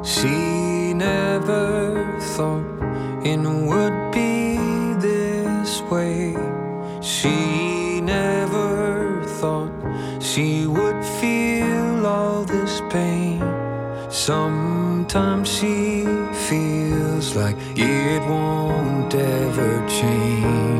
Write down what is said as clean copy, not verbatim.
She never thought it would be this way. She never thought she would feel all this pain. Sometimes she feels like it won't ever change.